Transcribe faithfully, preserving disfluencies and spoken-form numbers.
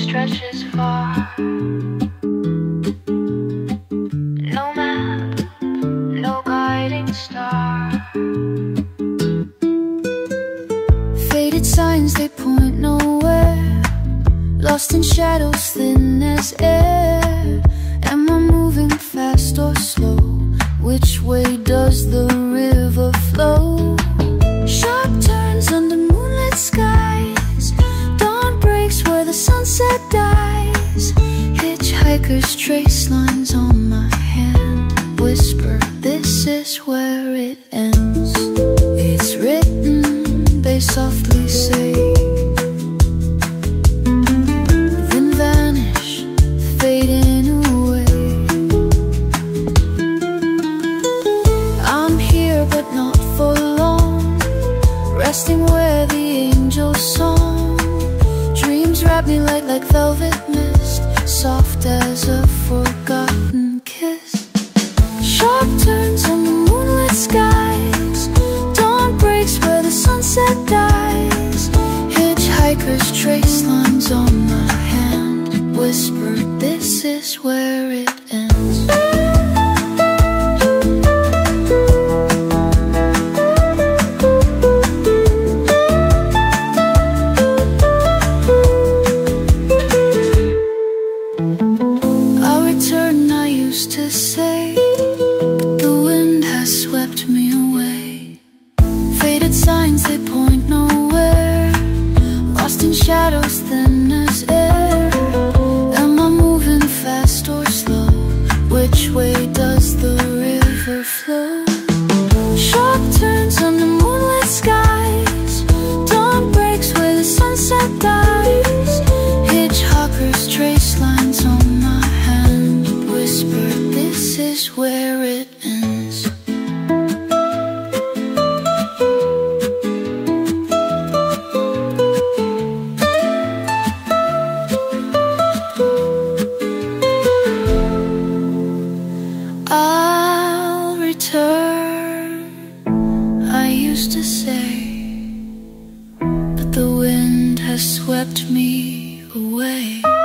stretches far. No map, no guiding star. Faded signs, they point nowhere. Lost in shadows, thin as air. Am I moving fast or slow? Which way does the river flow? Sharp turns under moonlit skies. Dawn breaks where the sunset dies. Hitchhikers trace lines on my hand. Whisper, this is where it ends. It's written, they softly say. Then vanish, fading away. I'm here but not for long, resting where the angels song. Dreams wrap me light like velvet mist, soft as a forgotten kiss. Sharp turns on the moonlit skies. Dawn breaks where the sunset dies. Hitchhikers trace lines on my hand. Whisper, this is where it ends. I'll return, I used to say, but the wind has swept me away. Faded signs, they point nowhere. Lost in shadows, thin as air. Am I moving fast or slow? Which way does the river flow? Sharp turns under moonlit skies. Dawn breaks where the sunset dies. Hitchhikers trace lines on my hand. Whisper, this is where it ends. I'll return, I used to say, but the wind has swept me away.